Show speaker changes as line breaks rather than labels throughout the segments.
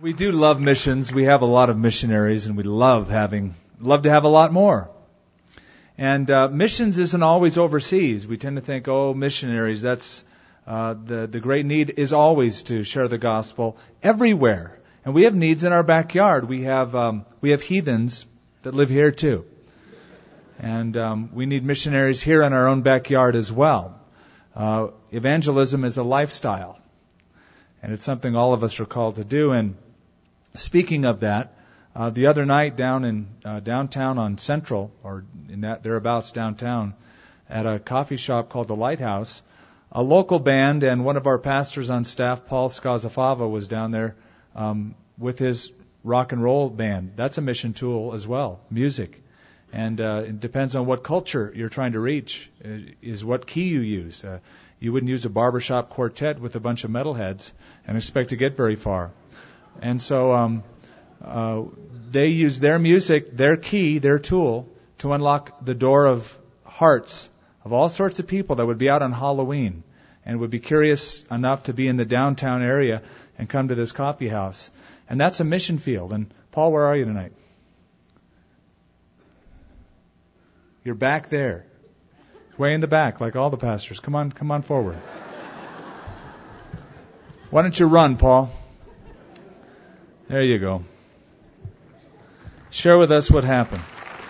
We do love missions. We have a lot of missionaries, and we love to have a lot more. And missions isn't always overseas. We tend to think, missionaries, that's the great need is always to share the gospel everywhere. And we have needs in our backyard. We have heathens that live here too. And we need missionaries here in our own backyard as well. Evangelism is a lifestyle. And it's something all of us are called to do. And speaking of that, the other night down in downtown on Central, or in that thereabouts downtown, at a coffee shop called the Lighthouse, a local band and one of our pastors on staff, Paul Skazafava, was down there with his rock and roll band. That's a mission tool as well, music. And it depends on what culture you're trying to reach, is what key you use. You wouldn't use a barbershop quartet with a bunch of metalheads and expect to get very far. And so they use their music, their key, their tool, to unlock the door of hearts of all sorts of people that would be out on Halloween and would be curious enough to be in the downtown area and come to this coffee house. And that's a mission field. And Paul, where are you tonight? You're back there. Way in the back, like all the pastors. Come on forward. Why don't you run, Paul? There you go. Share with us what happened.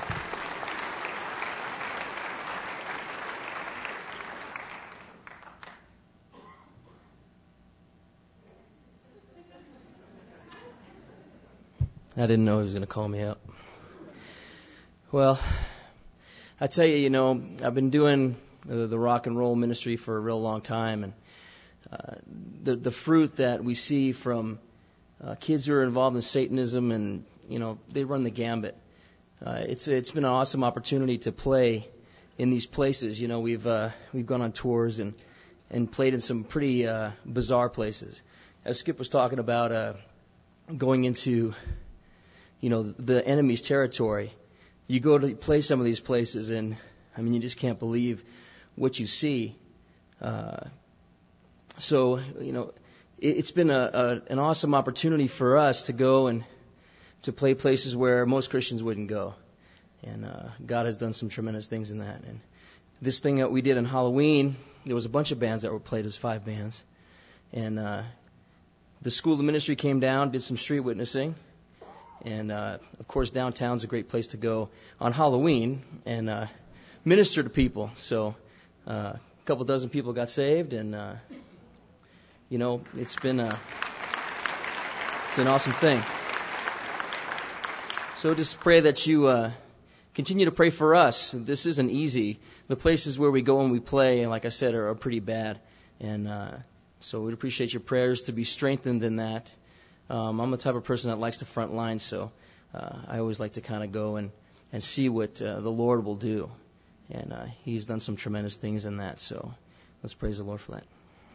I didn't know he was going to call me out. Well, I tell you, I've been doing the rock and roll ministry for a real long time, and the fruit that we see from kids who are involved in Satanism, and they run the gambit. It's been an awesome opportunity to play in these places. We've gone on tours and played in some pretty bizarre places. As Skip was talking about going into the enemy's territory. You go to play some of these places, and you just can't believe what you see. So it's been an awesome opportunity for us to go and to play places where most Christians wouldn't go. And God has done some tremendous things in that. And this thing that we did on Halloween, there was a bunch of bands that were played. It was 5 bands. And the School of Ministry came down, did some street witnessing. And, of course, downtown's a great place to go on Halloween and minister to people. So a couple dozen people got saved, and, it's an awesome thing. So just pray that you continue to pray for us. This isn't easy. The places where we go and we play, like I said, are pretty bad. And so we'd appreciate your prayers to be strengthened in that. I'm the type of person that likes the front line, so I always like to kind of go and see what the Lord will do. And He's done some tremendous things in that, so let's praise the Lord for that.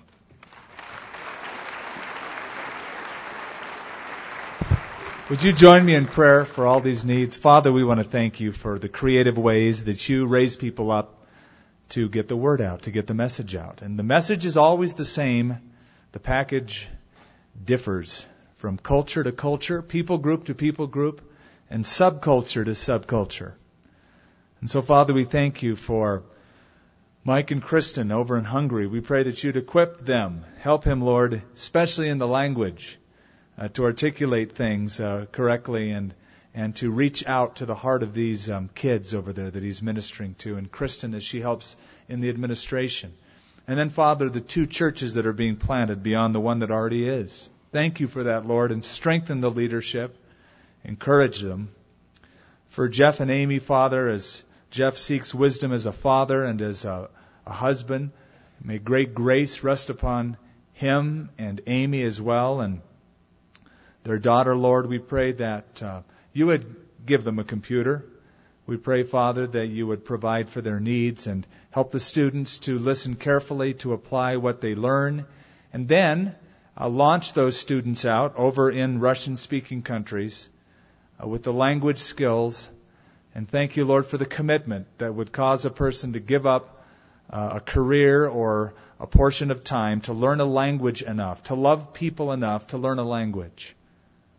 Would you join me in prayer for all these needs? Father, we want to thank you for the creative ways that you raise people up to get the word out, to get the message out. And the message is always the same. The package differs from culture to culture, people group to people group, and subculture to subculture. And so, Father, we thank you for Mike and Kristen over in Hungary. We pray that you'd equip them. Help him, Lord, especially in the language, to articulate things correctly and to reach out to the heart of these kids over there that he's ministering to. And Kristen, as she helps in the administration. And then, Father, the 2 churches that are being planted beyond the one that already is. Thank you for that, Lord, and strengthen the leadership. Encourage them. For Jeff and Amy, Father, as Jeff seeks wisdom as a father and as a husband, may great grace rest upon him and Amy as well, and their daughter, Lord. We pray that you would give them a computer. We pray, Father, that you would provide for their needs and help the students to listen carefully, to apply what they learn, and then launch those students out over in Russian-speaking countries with the language skills. And thank you, Lord, for the commitment that would cause a person to give up a career or a portion of time to learn a language enough, to love people enough to learn a language.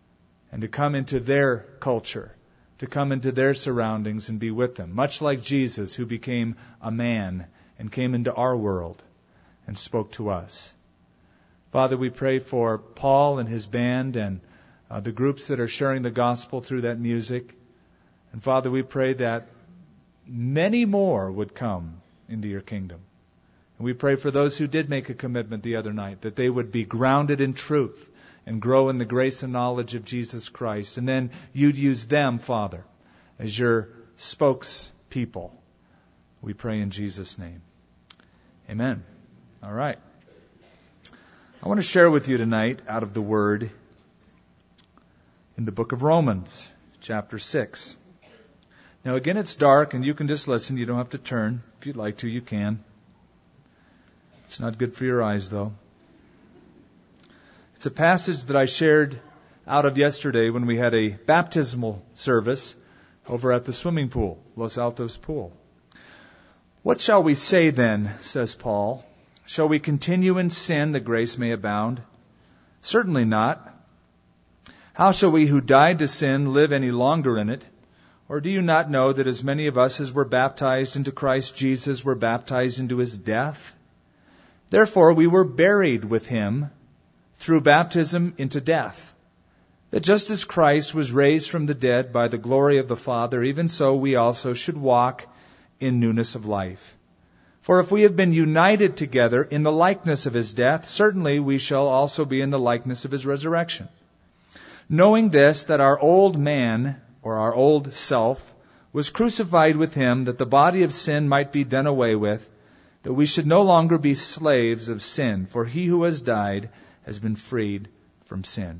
and to come into their culture, to come into their surroundings and be with them, much like Jesus, who became a man and came into our world and spoke to us. Father, we pray for Paul and his band and the groups that are sharing the gospel through that music. And Father, we pray that many more would come into your kingdom. And we pray for those who did make a commitment the other night, that they would be grounded in truth and grow in the grace and knowledge of Jesus Christ. And then you'd use them, Father, as your spokespeople. We pray in Jesus' name. Amen. All right. I want to share with you tonight out of the Word in the book of Romans, chapter 6. Now again, it's dark and you can just listen. You don't have to turn. If you'd like to, you can. It's not good for your eyes, though. It's a passage that I shared out of yesterday when we had a baptismal service over at the swimming pool, Los Altos Pool. What shall we say then, says Paul? Shall we continue in sin that grace may abound? Certainly not. How shall we who died to sin live any longer in it? Or do you not know that as many of us as were baptized into Christ Jesus were baptized into his death? Therefore we were buried with him through baptism into death, that just as Christ was raised from the dead by the glory of the Father, even so we also should walk in newness of life. For if we have been united together in the likeness of his death, certainly we shall also be in the likeness of his resurrection. Knowing this, that our old man, or our old self, was crucified with him, that the body of sin might be done away with, that we should no longer be slaves of sin, for he who has died has been freed from sin.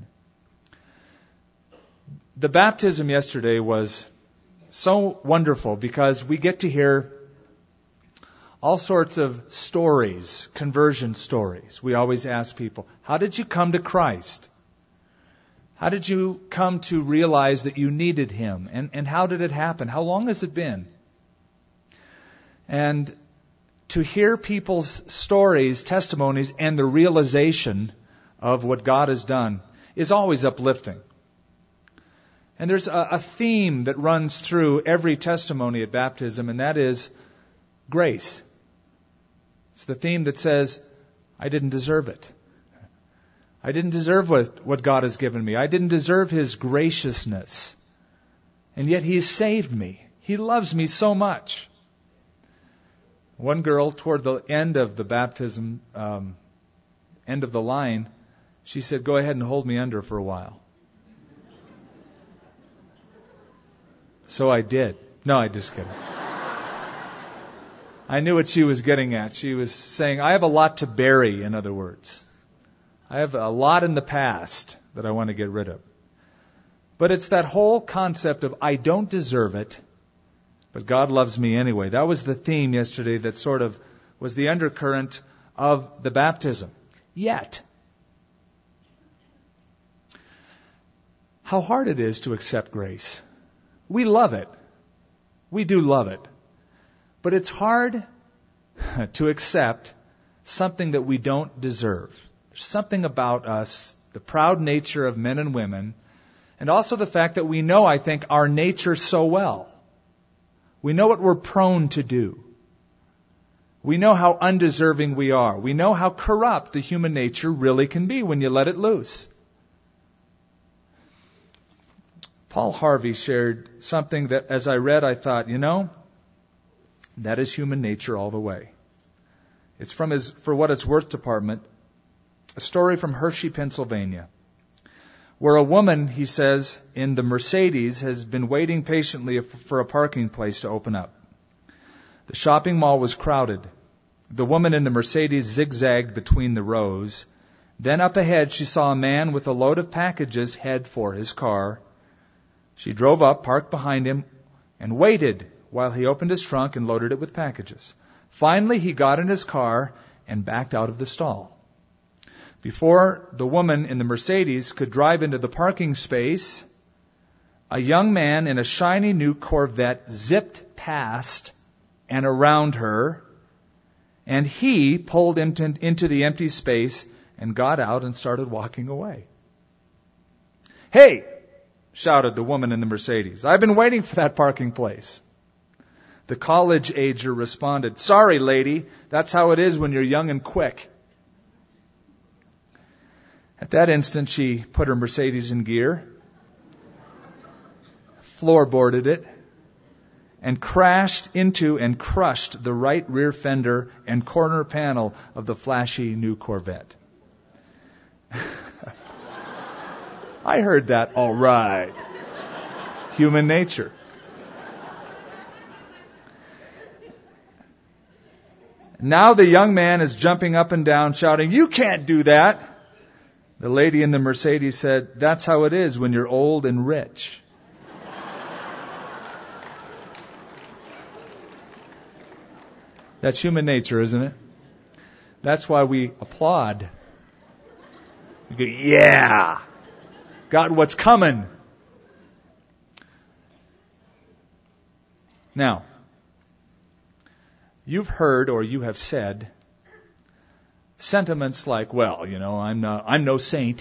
The baptism yesterday was so wonderful because we get to hear all sorts of stories, conversion stories. We always ask people, how did you come to Christ? How did you come to realize that you needed him? And how did it happen? How long has it been? And to hear people's stories, testimonies, and the realization of what God has done is always uplifting. And there's a theme that runs through every testimony at baptism, and that is grace. It's the theme that says, I didn't deserve it. I didn't deserve what God has given me. I didn't deserve his graciousness. And yet he's saved me. He loves me so much. One girl, toward the end of the baptism, end of the line, she said, go ahead and hold me under for a while. So I did. No, I just kidding. I knew what she was getting at. She was saying, I have a lot to bury, in other words. I have a lot in the past that I want to get rid of. But it's that whole concept of I don't deserve it, but God loves me anyway. That was the theme yesterday that sort of was the undercurrent of the baptism. Yet, how hard it is to accept grace. We love it. We do love it. But it's hard to accept something that we don't deserve. There's something about us, the proud nature of men and women, and also the fact that we know, I think, our nature so well. We know what we're prone to do. We know how undeserving we are. We know how corrupt the human nature really can be when you let it loose. Paul Harvey shared something that, as I read, I thought, that is human nature all the way. It's from his For What It's Worth department, a story from Hershey, Pennsylvania, where a woman, he says, in the Mercedes has been waiting patiently for a parking place to open up. The shopping mall was crowded. The woman in the Mercedes zigzagged between the rows. Then up ahead she saw a man with a load of packages head for his car. She drove up, parked behind him, and waited while he opened his trunk and loaded it with packages. Finally, he got in his car and backed out of the stall. Before the woman in the Mercedes could drive into the parking space, a young man in a shiny new Corvette zipped past and around her, and he pulled into the empty space and got out and started walking away. Hey, shouted the woman in the Mercedes. "I've been waiting for that parking place." The college-ager responded, "Sorry, lady, that's how it is when you're young and quick." At that instant, she put her Mercedes in gear, floorboarded it, and crashed into and crushed the right rear fender and corner panel of the flashy new Corvette. I heard that all right. Human nature. Now the young man is jumping up and down, shouting, "You can't do that." The lady in the Mercedes said, "That's how it is when you're old and rich." That's human nature, isn't it? That's why we applaud. We go, "Yeah, got what's coming." Now, you've heard or you have said sentiments like, "Well, I'm no saint."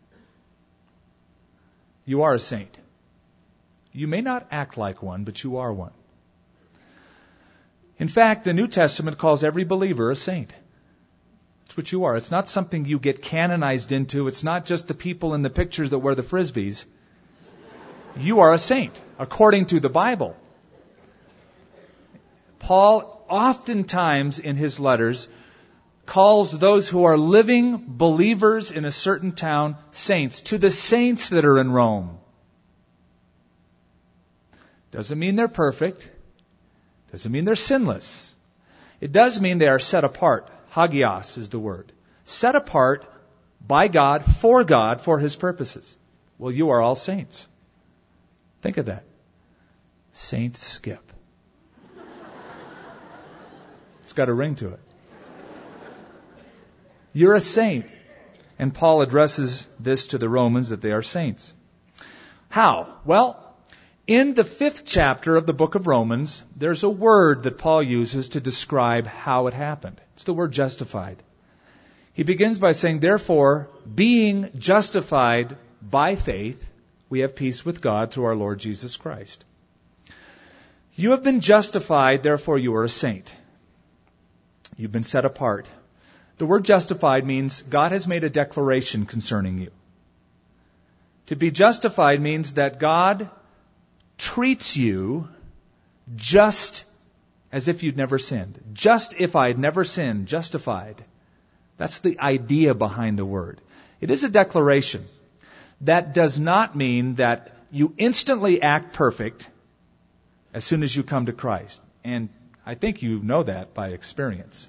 You are a saint. You may not act like one, but you are one. In fact, the New Testament calls every believer a saint. It's what you are. It's not something you get canonized into. It's not just the people in the pictures that wear the Frisbees. You are a saint, according to the Bible. Paul oftentimes in his letters calls those who are living believers in a certain town saints, to the saints that are in Rome. Doesn't mean they're perfect. Doesn't mean they're sinless. It does mean they are set apart. Hagios is the word. Set apart by God, for His purposes. Well, you are all saints. Think of that. Saint Skip. It's got a ring to it. You're a saint. And Paul addresses this to the Romans, that they are saints. How? Well, in the 5th chapter of the book of Romans, there's a word that Paul uses to describe how it happened. It's the word justified. He begins by saying, "Therefore, being justified by faith, we have peace with God through our Lord Jesus Christ." You have been justified, therefore you are a saint. You've been set apart. The word justified means God has made a declaration concerning you. To be justified means that God treats you just as if you'd never sinned. Just if I'd never sinned, justified. That's the idea behind the word. It is a declaration. That does not mean that you instantly act perfect as soon as you come to Christ. And I think you know that by experience.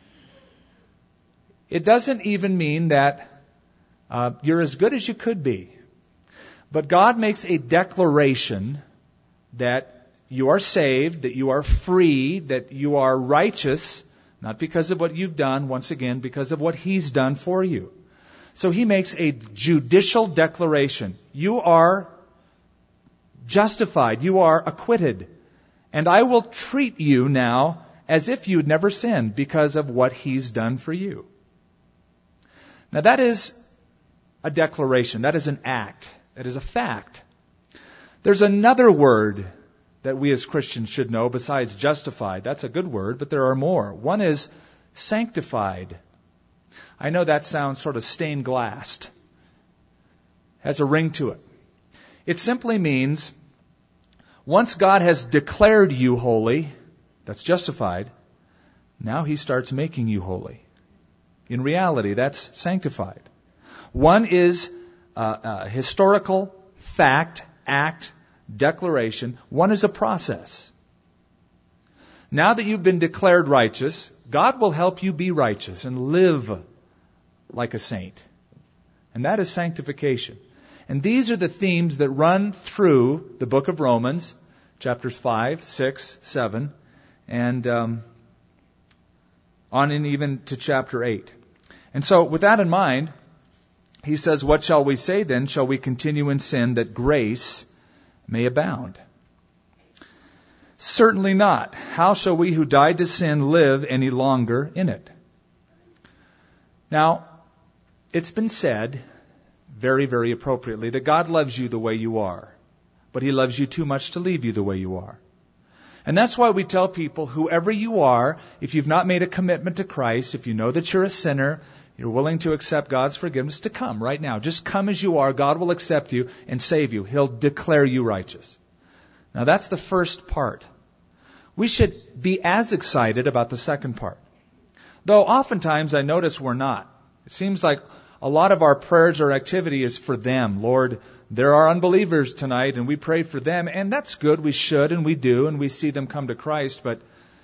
It doesn't even mean that you're as good as you could be. But God makes a declaration that you are saved, that you are free, that you are righteous, not because of what you've done, once again, because of what He's done for you. So He makes a judicial declaration. You are justified. You are acquitted. And I will treat you now as if you'd never sinned because of what He's done for you. Now that is a declaration. That is an act. That is a fact. There's another word that we as Christians should know besides justified. That's a good word, but there are more. One is sanctified. I know that sounds sort of stained glassed. Has a ring to it. It simply means once God has declared you holy, that's justified, now He starts making you holy. In reality, that's sanctified. One is historical fact, act, declaration. One is a process. Now that you've been declared righteous, God will help you be righteous and live like a saint. And that is sanctification. And these are the themes that run through the book of Romans, chapters 5, 6, 7, and on and even to chapter 8. And so with that in mind, he says, "What shall we say then? Shall we continue in sin that grace may abound? Certainly not. How shall we who died to sin live any longer in it?" Now, it's been said very, very appropriately that God loves you the way you are, but He loves you too much to leave you the way you are. And that's why we tell people, whoever you are, if you've not made a commitment to Christ, if you know that you're a sinner, you're willing to accept God's forgiveness, to come right now. Just come as you are. God will accept you and save you. He'll declare you righteous. Now that's the first part. We should be as excited about the second part. Though oftentimes I notice we're not. It seems like a lot of our prayers or activity is for them. Lord, there are unbelievers tonight and we pray for them, and that's good. We should and we do, and we see them come to Christ. But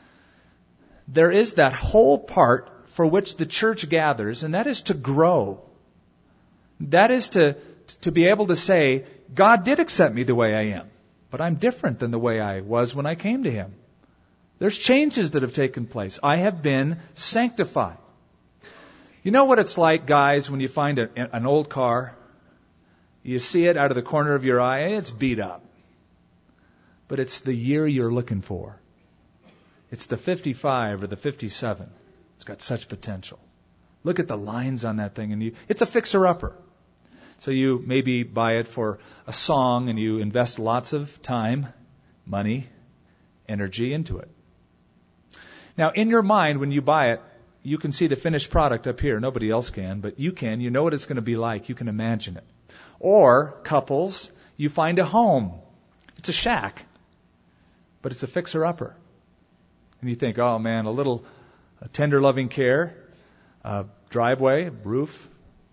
there is that whole part for which the church gathers, and that is to grow. That is to be able to say, God did accept me the way I am, but I'm different than the way I was when I came to Him. There's changes that have taken place. I have been sanctified. You know what it's like, guys, when you find an old car, you see it out of the corner of your eye, it's beat up. But it's the year you're looking for. It's the 55 or the 57. It's got such potential. Look at the lines on that thing, and it's a fixer-upper. So you maybe buy it for a song, and you invest lots of time, money, energy into it. Now, in your mind, when you buy it, you can see the finished product up here. Nobody else can, but you can. You know what it's going to be like. You can imagine it. Or, couples, you find a home. It's a shack, but it's a fixer-upper. And you think, oh man, a tender loving care, a driveway, roof,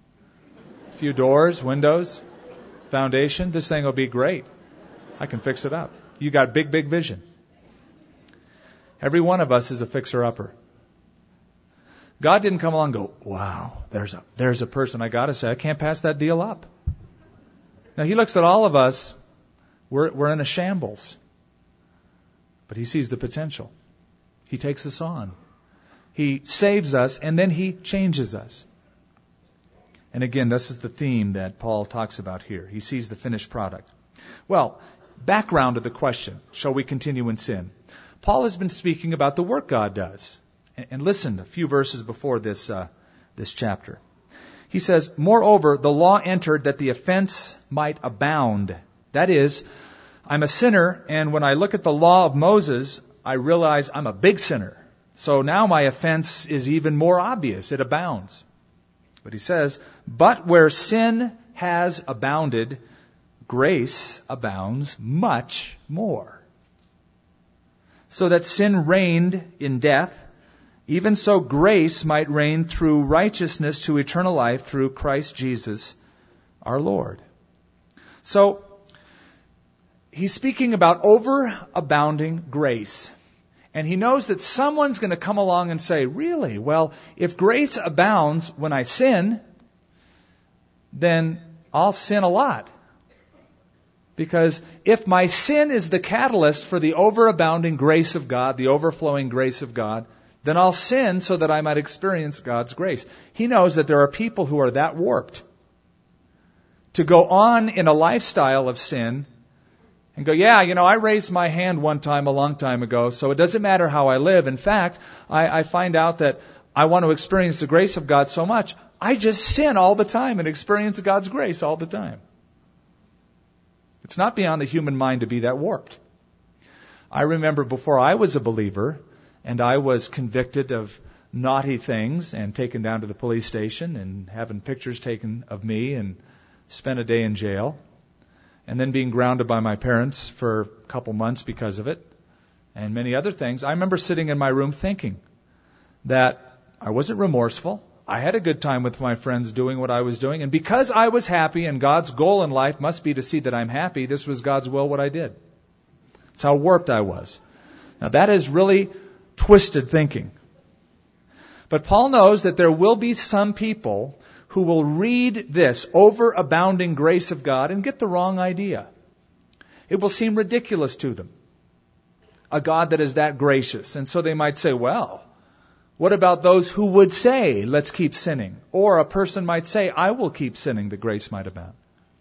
a few doors, windows, foundation. This thing will be great. I can fix it up. You got big, big vision. Every one of us is a fixer-upper. God didn't come along and go, wow, there's a person I got to say, I can't pass that deal up. Now, He looks at all of us, we're in a shambles. But He sees the potential. He takes us on. He saves us, and then He changes us. And again, this is the theme that Paul talks about here. He sees the finished product. Well, background to the question, shall we continue in sin? Paul has been speaking about the work God does. And listen, a few verses before this chapter. He says, moreover, the law entered that the offense might abound. That is, I'm a sinner, and when I look at the law of Moses, I realize I'm a big sinner. So now my offense is even more obvious. It abounds. But he says, but where sin has abounded, grace abounds much more. So that sin reigned in death, even so grace might reign through righteousness to eternal life through Christ Jesus our Lord. So, he's speaking about overabounding grace. And he knows that someone's going to come along and say, really? Well, if grace abounds when I sin, then I'll sin a lot. Because if my sin is the catalyst for the overabounding grace of God, the overflowing grace of God, then I'll sin so that I might experience God's grace. He knows that there are people who are that warped to go on in a lifestyle of sin and go, yeah, I raised my hand one time a long time ago, so it doesn't matter how I live. In fact, I find out that I want to experience the grace of God so much, I just sin all the time and experience God's grace all the time. It's not beyond the human mind to be that warped. I remember before I was a believer, and I was convicted of naughty things and taken down to the police station and having pictures taken of me and spent a day in jail. And then being grounded by my parents for a couple months because of it, and many other things. I remember sitting in my room thinking that I wasn't remorseful. I had a good time with my friends doing what I was doing. And because I was happy, and God's goal in life must be to see that I'm happy, this was God's will, what I did. That's how warped I was. Now that is really twisted thinking. But Paul knows that there will be some people who will read this overabounding grace of God and get the wrong idea. It will seem ridiculous to them. A God that is that gracious. And so they might say, well, what about those who would say, let's keep sinning? Or a person might say, I will keep sinning, that grace might abound.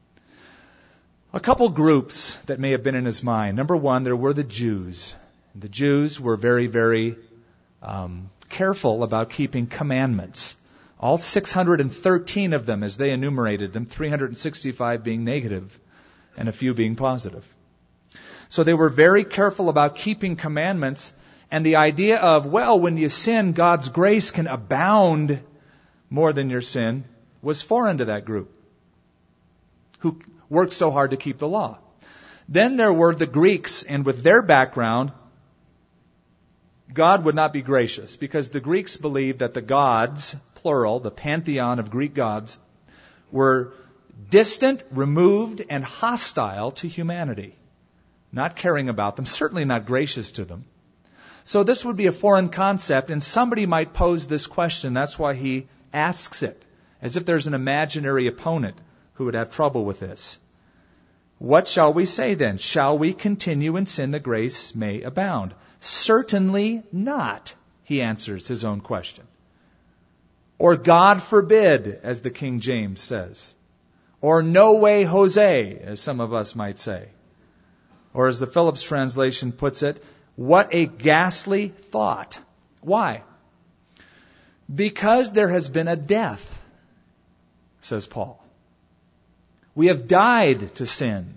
A couple groups that may have been in his mind. Number one, there were the Jews. The Jews were very, very careful about keeping commandments. All 613 of them, as they enumerated them, 365 being negative and a few being positive. So they were very careful about keeping commandments, and the idea of, well, when you sin, God's grace can abound more than your sin was foreign to that group who worked so hard to keep the law. Then there were the Greeks, and with their background, God would not be gracious, because the Greeks believed that the gods, plural, the pantheon of Greek gods, were distant, removed, and hostile to humanity. Not caring about them, certainly not gracious to them. So this would be a foreign concept, and somebody might pose this question. That's why he asks it, as if there's an imaginary opponent who would have trouble with this. What shall we say then? Shall we continue in sin that grace may abound? Certainly not, he answers his own question. Or God forbid, as the King James says. Or no way Jose, as some of us might say. Or as the Phillips translation puts it, what a ghastly thought. Why? Because there has been a death, says Paul. We have died to sin.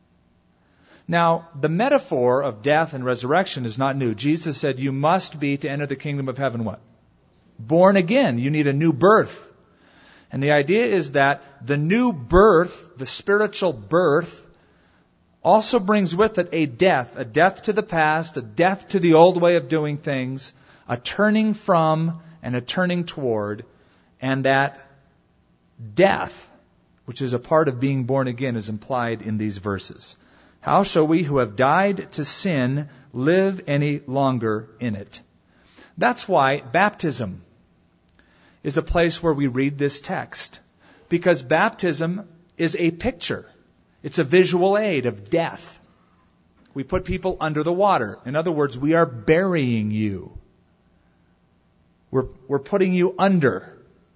Now, the metaphor of death and resurrection is not new. Jesus said you must be, to enter the kingdom of heaven, what? Born again. You need a new birth. And the idea is that the new birth, the spiritual birth, also brings with it a death to the past, a death to the old way of doing things, a turning from and a turning toward, and that death, which is a part of being born again, is implied in these verses. How shall we who have died to sin live any longer in it? That's why baptism is a place where we read this text. Because baptism is a picture. It's a visual aid of death. We put people under the water. In other words, we are burying you. We're putting you under.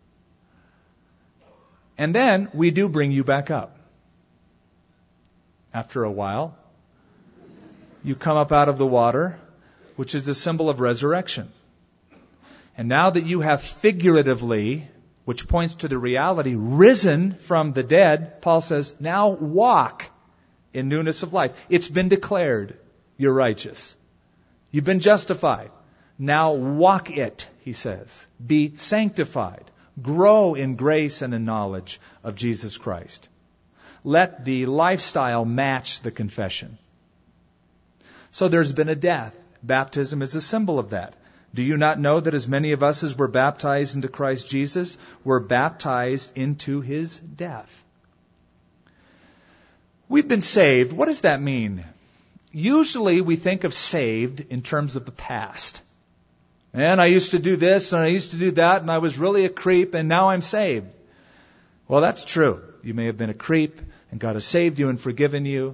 And then we do bring you back up. After a while, you come up out of the water, which is a symbol of resurrection. And now that you have figuratively, which points to the reality, risen from the dead, Paul says, now walk in newness of life. It's been declared you're righteous. You've been justified. Now walk it, he says. Be sanctified. Grow in grace and in knowledge of Jesus Christ. Let the lifestyle match the confession. So there's been a death. Baptism is a symbol of that. Do you not know that as many of us as were baptized into Christ Jesus were baptized into his death? We've been saved. What does that mean? Usually we think of saved in terms of the past. And I used to do this and I used to do that and I was really a creep and now I'm saved. Well, that's true. You may have been a creep and God has saved you and forgiven you.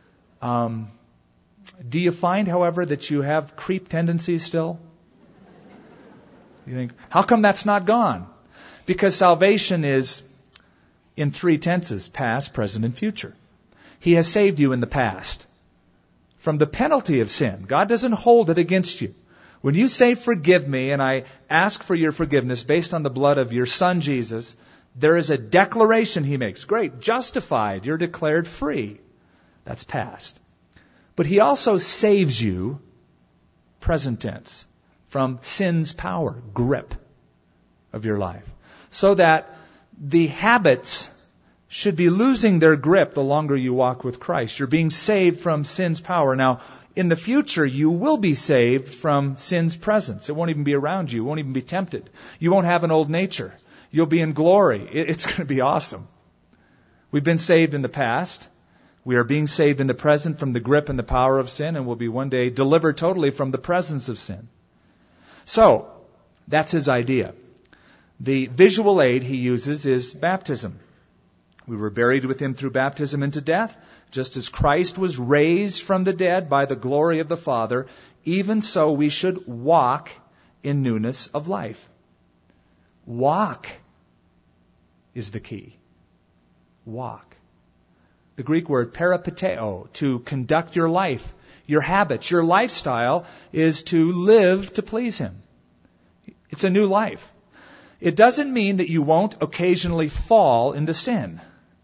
Do you find, however, that you have creep tendencies still? You think, how come that's not gone? Because salvation is in three tenses, past, present, and future. He has saved you in the past from the penalty of sin. God doesn't hold it against you. When you say, forgive me, and I ask for your forgiveness based on the blood of your Son, Jesus, there is a declaration he makes. Great, justified, you're declared free. That's past. But he also saves you, present tense, from sin's power, grip of your life. So that the habits should be losing their grip the longer you walk with Christ. You're being saved from sin's power. Now, in the future, you will be saved from sin's presence. It won't even be around you. You won't even be tempted. You won't have an old nature. You'll be in glory. It's going to be awesome. We've been saved in the past. We are being saved in the present from the grip and the power of sin, and will be one day delivered totally from the presence of sin. So, that's his idea. The visual aid he uses is baptism. We were buried with him through baptism into death, just as Christ was raised from the dead by the glory of the Father, even so we should walk in newness of life. Walk is the key. Walk. The Greek word peripateo, to conduct your life, your habits, your lifestyle is to live to please him. It's a new life. It doesn't mean that you won't occasionally fall into sin.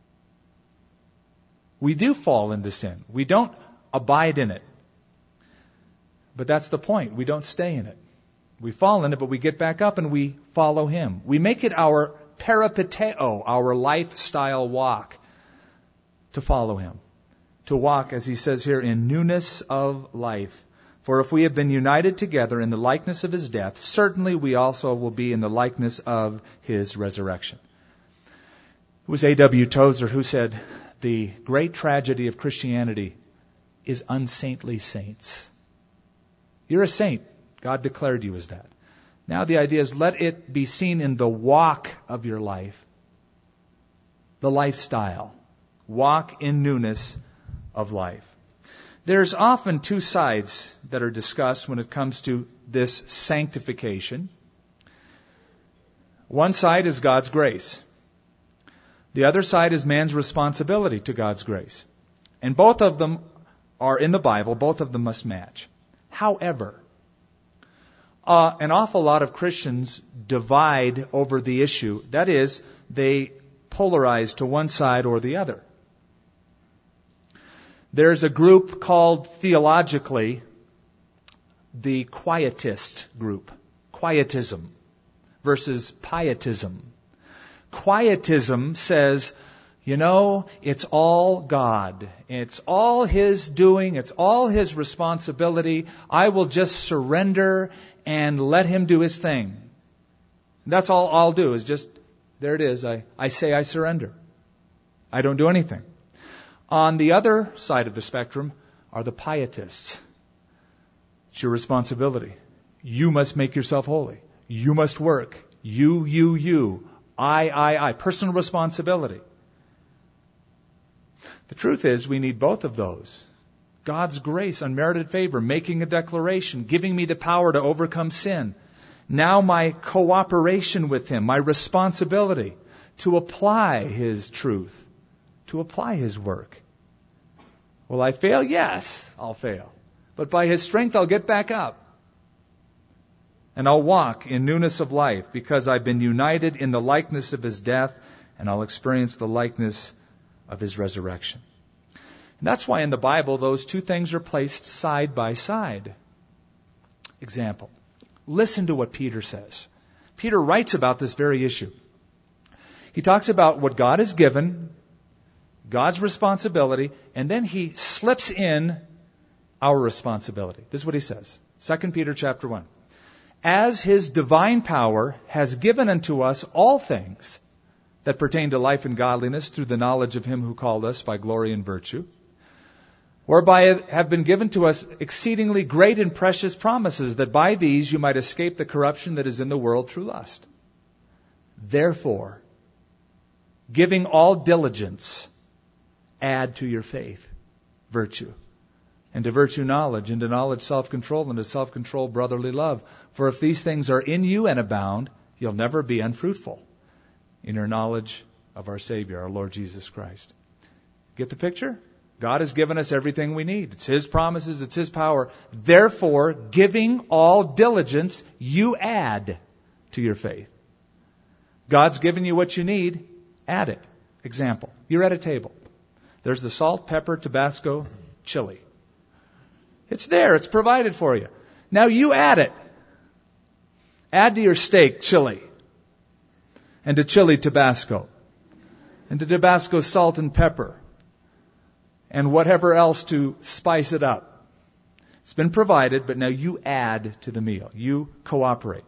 We do fall into sin. We don't abide in it. But that's the point. We don't stay in it. We fall in it, but we get back up and we follow Him. We make it our peripateo, our lifestyle walk, to follow Him. To walk, as He says here, in newness of life. For if we have been united together in the likeness of His death, certainly we also will be in the likeness of His resurrection. It was A.W. Tozer who said, the great tragedy of Christianity is unsaintly saints. You're a saint. God declared you as that. Now the idea is let it be seen in the walk of your life. The lifestyle. Walk in newness of life. There's often two sides that are discussed when it comes to this sanctification. One side is God's grace. The other side is man's responsibility to God's grace. And both of them are in the Bible. Both of them must match. However, an awful lot of Christians divide over the issue. That is, they polarize to one side or the other. There's a group called theologically the Quietist group. Quietism versus pietism. Quietism says, it's all God. It's all His doing. It's all His responsibility. I will just surrender and let Him do His thing. That's all I'll do is just, there it is. I say I surrender. I don't do anything. On the other side of the spectrum are the pietists. It's your responsibility. You must make yourself holy. You must work. You. I. Personal responsibility. The truth is, we need both of those. God's grace, unmerited favor, making a declaration, giving me the power to overcome sin. Now my cooperation with Him, my responsibility to apply His truth, to apply His work. Will I fail? Yes, I'll fail. But by His strength, I'll get back up. And I'll walk in newness of life because I've been united in the likeness of His death, and I'll experience the likeness of His resurrection. And that's why in the Bible, those two things are placed side by side. Example. Listen to what Peter says. Peter writes about this very issue. He talks about what God has given, God's responsibility, and then he slips in our responsibility. This is what he says. 2 Peter chapter 1. As His divine power has given unto us all things that pertain to life and godliness through the knowledge of Him who called us by glory and virtue, whereby have been given to us exceedingly great and precious promises, that by these you might escape the corruption that is in the world through lust. Therefore, giving all diligence, add to your faith virtue, and to virtue knowledge, and to knowledge self-control, and to self-control brotherly love. For if these things are in you and abound, you'll never be unfruitful in your knowledge of our Savior, our Lord Jesus Christ. Get the picture? God has given us everything we need. It's His promises, it's His power. Therefore, giving all diligence, you add to your faith. God's given you what you need, add it. Example, you're at a table. There's the salt, pepper, Tabasco, chili. It's there, it's provided for you. Now you add it. Add to your steak chili, and to chili Tabasco, and to Tabasco salt and pepper, and whatever else to spice it up. It's been provided, but now you add to the meal. You cooperate.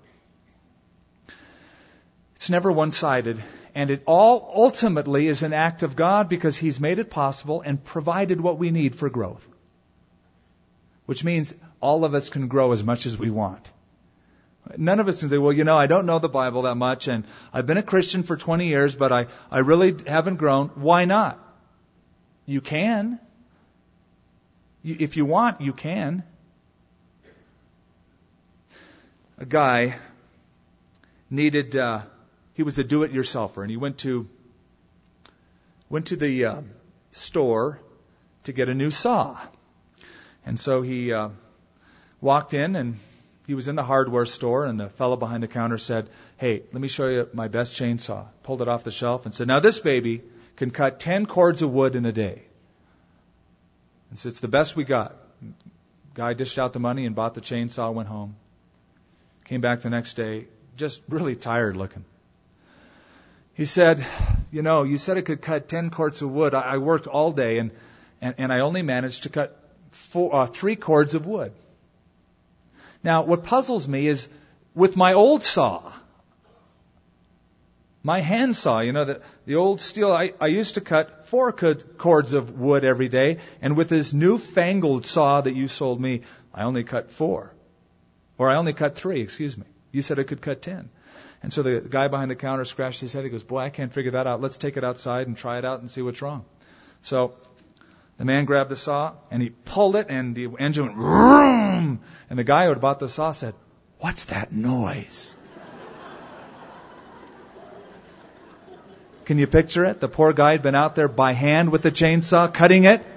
It's never one-sided, and it all ultimately is an act of God because He's made it possible and provided what we need for growth. Which means all of us can grow as much as we want. None of us can say, well, I don't know the Bible that much, and I've been a Christian for 20 years, but I really haven't grown. Why not? You can. If you want, you can. A guy needed, he was a do-it-yourselfer, and he went to the store to get a new saw. And so he walked in and He was in the hardware store, and the fellow behind the counter said, "Hey, let me show you my best chainsaw." Pulled it off the shelf and said, "Now this baby can cut 10 cords of wood in a day." And so it's the best we got. Guy dished out the money and bought the chainsaw, went home. Came back the next day, just really tired looking. He said, "You said it could cut 10 cords of wood. I worked all day, and I only managed to cut 3 cords of wood." Now, what puzzles me is with my old saw, my hand saw, the old steel, I used to cut 4 cords of wood every day, and with this newfangled saw that you sold me, I only cut 4. Or I only cut 3, excuse me. You said I could cut 10. And so the guy behind the counter scratched his head. He goes, "Boy, I can't figure that out. Let's take it outside and try it out and see what's wrong." So the man grabbed the saw, and he pulled it, and the engine went vroom. And the guy who had bought the saw said, "What's that noise?" Can you picture it? The poor guy had been out there by hand with the chainsaw, cutting it,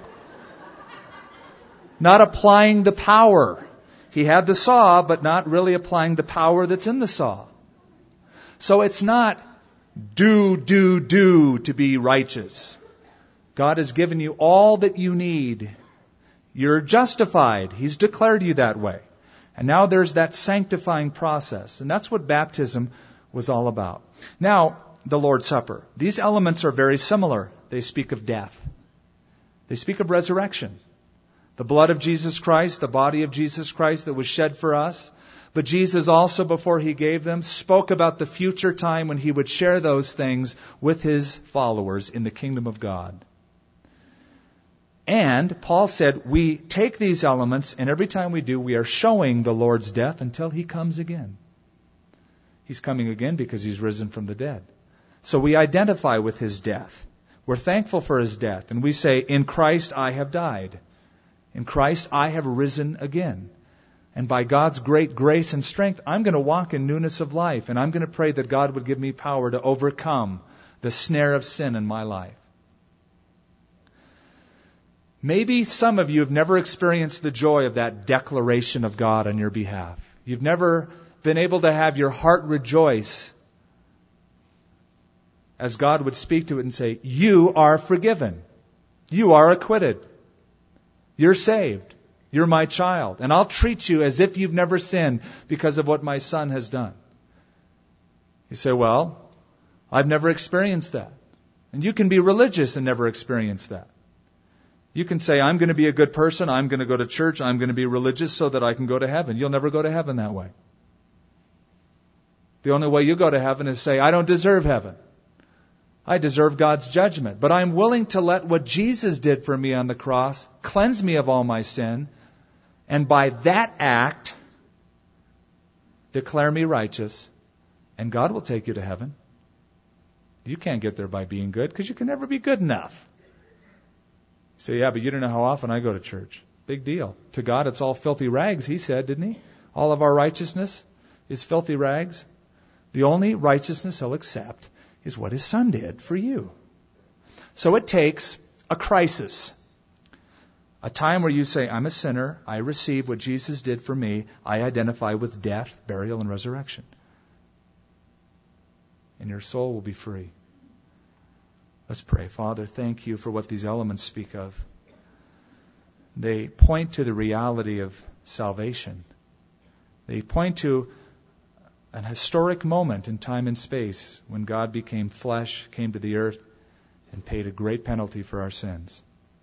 not applying the power. He had the saw, but not really applying the power that's in the saw. So it's not do to be righteous. God has given you all that you need. You're justified. He's declared you that way. And now there's that sanctifying process. And that's what baptism was all about. Now, the Lord's Supper. These elements are very similar. They speak of death. They speak of resurrection. The blood of Jesus Christ, the body of Jesus Christ that was shed for us. But Jesus also, before He gave them, spoke about the future time when He would share those things with His followers in the kingdom of God. And Paul said, we take these elements, and every time we do, we are showing the Lord's death until He comes again. He's coming again because He's risen from the dead. So we identify with His death. We're thankful for His death. And we say, in Christ I have died. In Christ I have risen again. And by God's great grace and strength, I'm going to walk in newness of life. And I'm going to pray that God would give me power to overcome the snare of sin in my life. Maybe some of you have never experienced the joy of that declaration of God on your behalf. You've never been able to have your heart rejoice as God would speak to it and say, you are forgiven. You are acquitted. You're saved. You're my child. And I'll treat you as if you've never sinned because of what my Son has done. You say, well, I've never experienced that. And you can be religious and never experience that. You can say, I'm going to be a good person, I'm going to go to church, I'm going to be religious so that I can go to heaven. You'll never go to heaven that way. The only way you go to heaven is say, I don't deserve heaven. I deserve God's judgment. But I'm willing to let what Jesus did for me on the cross cleanse me of all my sin, and by that act, declare me righteous, and God will take you to heaven. You can't get there by being good, because you can never be good enough. You say, yeah, but you don't know how often I go to church. Big deal. To God, it's all filthy rags, He said, didn't He? All of our righteousness is filthy rags. The only righteousness He'll accept is what His Son did for you. So it takes a crisis. A time where you say, I'm a sinner, I receive what Jesus did for me, I identify with death, burial, and resurrection. And your soul will be free. Let's pray. Father, thank You for what these elements speak of. They point to the reality of salvation. They point to an historic moment in time and space when God became flesh, came to the earth, and paid a great penalty for our sins.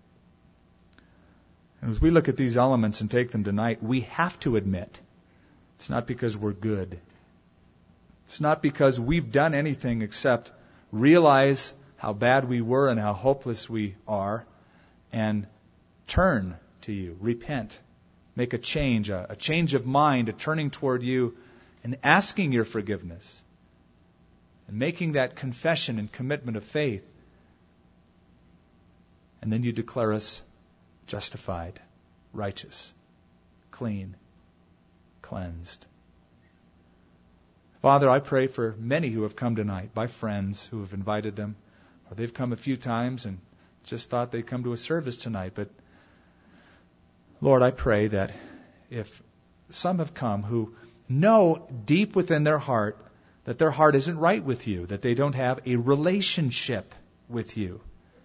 And as we look at these elements and take them tonight, we have to admit it's not because we're good. It's not because we've done anything except realize how bad we were and how hopeless we are, and turn to You, repent, make a change of mind, a turning toward You, and asking Your forgiveness, and making that confession and commitment of faith. And then You declare us justified, righteous, clean, cleansed. Father, I pray for many who have come tonight by friends who have invited them, or they've come a few times and just thought they'd come to a service tonight. But Lord, I pray that if some have come who know deep within their heart that their heart isn't right with you, that they don't have a relationship with you.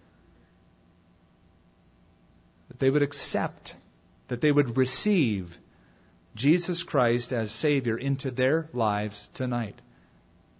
That they would accept, that they would receive Jesus Christ as Savior into their lives tonight.